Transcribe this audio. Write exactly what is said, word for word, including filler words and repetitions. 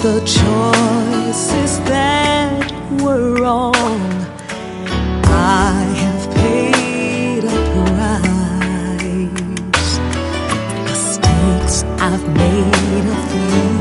the choices that were wrong. I have paid a price. Mistakes I've made a few.